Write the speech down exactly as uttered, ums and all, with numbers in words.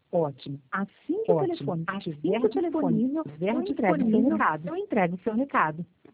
Ótimo. Assim que o Ótimo. telefone Assim estiver que o telefone disponível, estiver eu entrego o seu disponível, recado. eu entrego o seu recado.